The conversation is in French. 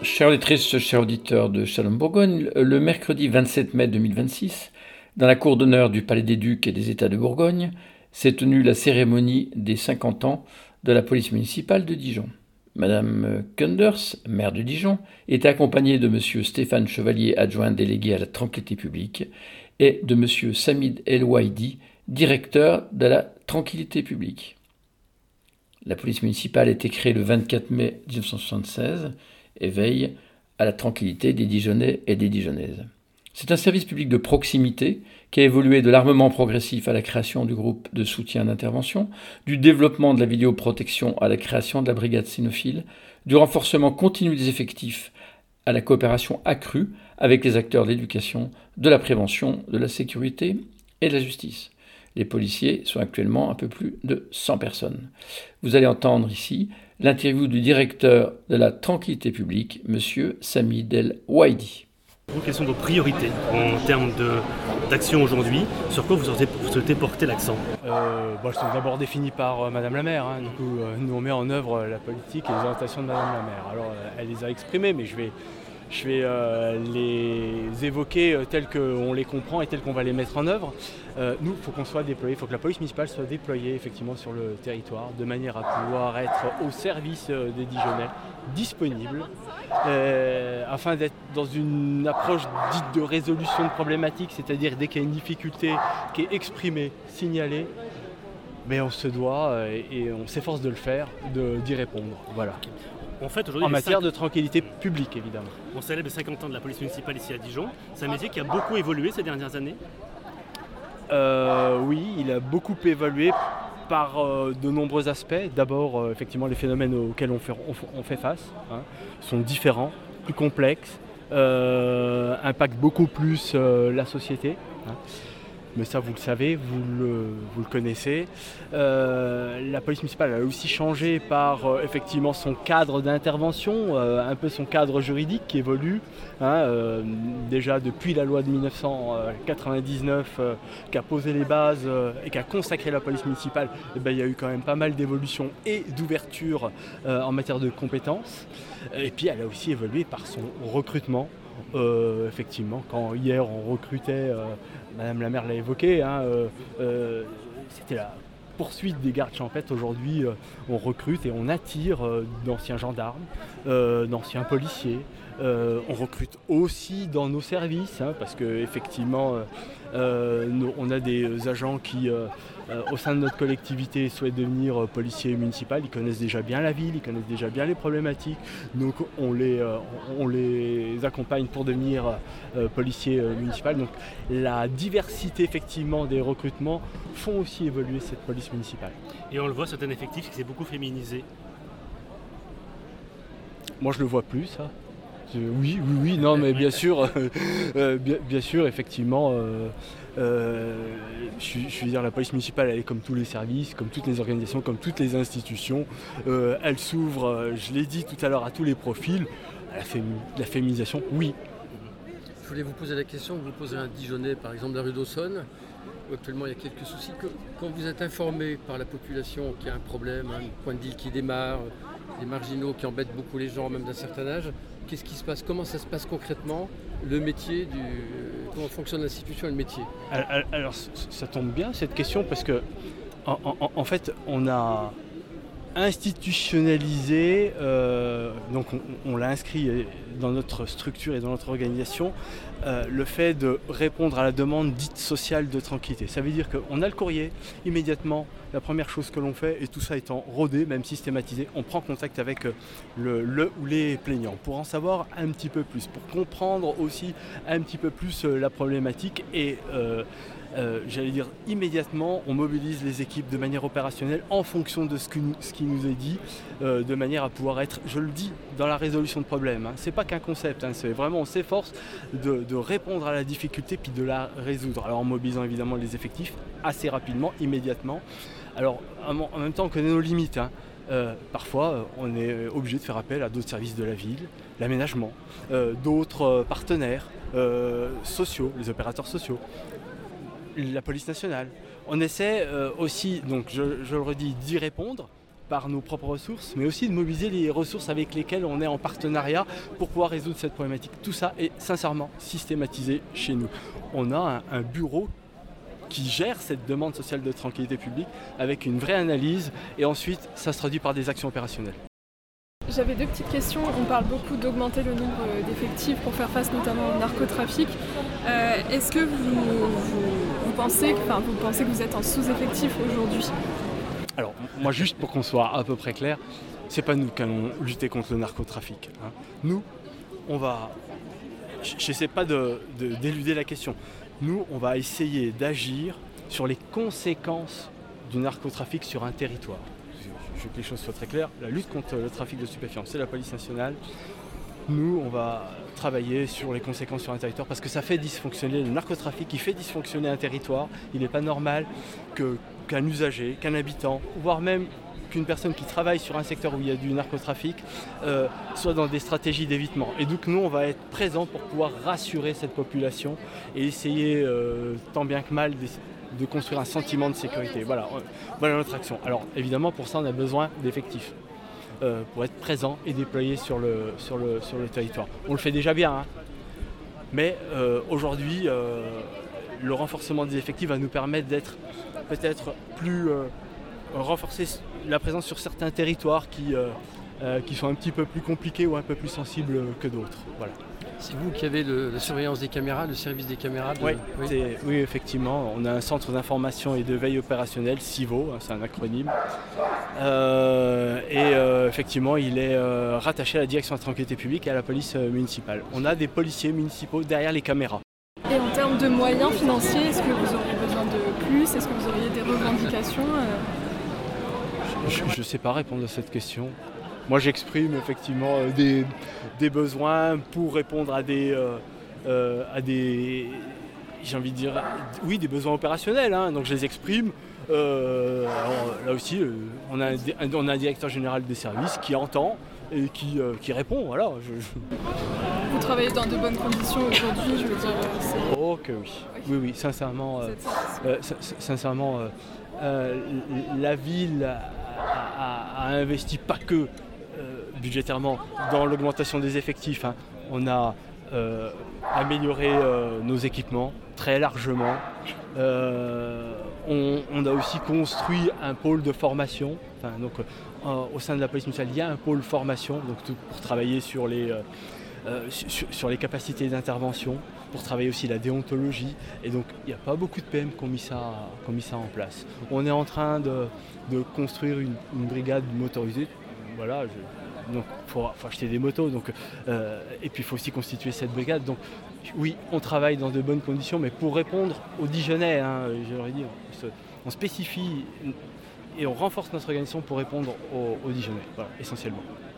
Chères auditrices, chers auditeurs de Shalom Bourgogne, le mercredi 27 mai 2026, dans la cour d'honneur du Palais des Ducs et des États de Bourgogne, s'est tenue la cérémonie des 50 ans de la police municipale de Dijon. Madame Kunders, maire de Dijon, était accompagnée de Monsieur Stéphane Chevalier, adjoint délégué à la tranquillité publique, et de Monsieur Samid El Ouaidi, directeur de la tranquillité publique. La police municipale a été créée le 24 mai 1976 et veille à la tranquillité des Dijonnais et des Dijonnaises. C'est un service public de proximité qui a évolué de l'armement progressif à la création du groupe de soutien d'intervention, du développement de la vidéoprotection à la création de la brigade cynophile, du renforcement continu des effectifs à la coopération accrue avec les acteurs de l'éducation, de la prévention, de la sécurité et de la justice. Les policiers sont actuellement un peu plus de 100 personnes. Vous allez entendre ici l'interview du directeur de la tranquillité publique, M. Samid El Ouaidi. Quelles sont vos priorités en termes d'action aujourd'hui? Sur quoi vous souhaitez porter l'accent? Elles sont d'abord définies par Madame la maire. Du coup, nous on met en œuvre la politique et les orientations de Madame la maire. Alors elle les a exprimées, mais je vais les évoquer telles qu'on les comprend et telles qu'on va les mettre en œuvre. Nous, il faut qu'on soit déployé, il faut que la police municipale soit déployée effectivement sur le territoire de manière à pouvoir être au service des Dijonnais, disponible, afin d'être dans une approche dite de résolution de problématiques, c'est-à-dire dès qu'il y a une difficulté qui est exprimée, signalée, mais on se doit et on s'efforce de le faire, d'y répondre. Voilà. En fait, aujourd'hui, en matière de tranquillité publique, évidemment. On célèbre les 50 ans de la police municipale ici à Dijon. C'est un métier qui a beaucoup évolué ces dernières années. Oui, il a beaucoup évolué par de nombreux aspects. D'abord, effectivement, les phénomènes auxquels on fait face sont différents, plus complexes, impactent beaucoup plus la société. Mais ça, vous le savez, vous le connaissez. La police municipale a aussi changé par effectivement son cadre d'intervention, un peu son cadre juridique qui évolue. Déjà depuis la loi de 1999 qui a posé les bases et qui a consacré la police municipale, il y a eu quand même pas mal d'évolutions et d'ouverture en matière de compétences. Et puis elle a aussi évolué par son recrutement. Effectivement, quand hier on recrutait, Madame la maire l'a évoqué, c'était la poursuite des gardes champêtres. Aujourd'hui, on recrute et on attire d'anciens gendarmes, d'anciens policiers. On recrute aussi dans nos services, parce qu'effectivement, on a des agents qui, au sein de notre collectivité, souhaitent devenir policiers municipaux. Ils connaissent déjà bien la ville, ils connaissent déjà bien les problématiques. Donc on les accompagne pour devenir policiers municipaux. Donc la diversité effectivement des recrutements font aussi évoluer cette police municipale. Et on le voit, c'est un effectif qui s'est beaucoup féminisé. Moi je le vois plus, ça. Oui, non, mais bien sûr, bien sûr, effectivement, je veux dire, la police municipale, elle est comme tous les services, comme toutes les organisations, comme toutes les institutions. Elle s'ouvre, je l'ai dit tout à l'heure, à tous les profils. La féminisation, oui. Je voulais vous poser la question que vous posez à un Dijonnais, par exemple, de la rue d'Aussonne, où actuellement il y a quelques soucis. Quand vous êtes informé par la population qu'il y a un problème, un point de deal qui démarre, des marginaux qui embêtent beaucoup les gens, même d'un certain âge, qu'est-ce qui se passe? Comment ça se passe concrètement? Le métier, comment fonctionne l'institution et le métier? Alors ça tombe bien cette question parce que en fait on a institutionnalisé, donc on l'a inscrit dans notre structure et dans notre organisation, le fait de répondre à la demande dite sociale de tranquillité. Ça veut dire qu'on a le courrier, immédiatement, la première chose que l'on fait, et tout ça étant rodé, même systématisé, on prend contact avec le ou les plaignants pour en savoir un petit peu plus, pour comprendre aussi un petit peu plus la problématique et j'allais dire immédiatement, on mobilise les équipes de manière opérationnelle en fonction de ce qui nous est dit, de manière à pouvoir être, je le dis, dans la résolution de problèmes. C'est pas qu'un concept, c'est vraiment, on s'efforce de répondre à la difficulté puis de la résoudre. Alors en mobilisant évidemment les effectifs assez rapidement, immédiatement. Alors en même temps, on connaît nos limites. Parfois, on est obligé de faire appel à d'autres services de la ville, l'aménagement, d'autres partenaires sociaux, les opérateurs sociaux. La police nationale. On essaie aussi, donc je le redis, d'y répondre par nos propres ressources, mais aussi de mobiliser les ressources avec lesquelles on est en partenariat pour pouvoir résoudre cette problématique. Tout ça est sincèrement systématisé chez nous. On a un bureau qui gère cette demande sociale de tranquillité publique avec une vraie analyse et ensuite ça se traduit par des actions opérationnelles. J'avais 2 petites questions. On parle beaucoup d'augmenter le nombre d'effectifs pour faire face notamment au narcotrafic. Est-ce que vous pensez que vous êtes en sous-effectif aujourd'hui ? Alors moi juste pour qu'on soit à peu près clair, c'est pas nous qui allons lutter contre le narcotrafic. Nous, on va... J'essaie pas d'éluder la question. Nous, on va essayer d'agir sur les conséquences du narcotrafic sur un territoire. Je veux que les choses soient très claires. La lutte contre le trafic de stupéfiants, c'est la police nationale. Nous, on va travailler sur les conséquences sur un territoire parce que ça fait dysfonctionner le narcotrafic, il fait dysfonctionner un territoire. Il n'est pas normal qu'un usager, qu'un habitant, voire même qu'une personne qui travaille sur un secteur où il y a du narcotrafic soit dans des stratégies d'évitement. Et donc nous, on va être présents pour pouvoir rassurer cette population et essayer tant bien que mal de construire un sentiment de sécurité. Voilà notre action. Alors évidemment, pour ça, on a besoin d'effectifs pour être présents et déployés sur le territoire. On le fait déjà bien, mais aujourd'hui, le renforcement des effectifs va nous permettre d'être peut-être plus renforcer la présence sur certains territoires qui sont un petit peu plus compliqués ou un peu plus sensibles que d'autres. Voilà. C'est vous qui avez la surveillance des caméras, le service des caméras Oui, effectivement. On a un centre d'information et de veille opérationnelle, CIVO, c'est un acronyme. Effectivement, il est rattaché à la direction de la tranquillité publique et à la police municipale. On a des policiers municipaux derrière les caméras. Et en termes de moyens financiers, est-ce que vous auriez besoin de plus ? Est-ce que vous auriez des revendications ? Je ne sais pas répondre à cette question. Moi, j'exprime effectivement des besoins pour répondre à des j'ai envie de dire, oui, des besoins opérationnels. Donc, je les exprime. Alors, là aussi, on a un directeur général des services qui entend et qui répond. Voilà. Vous travaillez dans de bonnes conditions aujourd'hui, je veux dire. Oh que oui. Oui, sincèrement. La ville a investi pas que budgétairement dans l'augmentation des effectifs. On a amélioré nos équipements très largement. On a aussi construit un pôle de formation. Au sein de la police municipale, il y a un pôle formation pour travailler sur les capacités d'intervention, pour travailler aussi la déontologie. Et donc, il n'y a pas beaucoup de PM qui ont mis ça en place. On est en train de construire une brigade motorisée. Voilà, donc il faut acheter des motos. Et puis, il faut aussi constituer cette brigade. Donc, oui, on travaille dans de bonnes conditions, mais pour répondre aux Dijonnais, j'aurais dit, on spécifie et on renforce notre organisation pour répondre aux Dijonnais, voilà, essentiellement.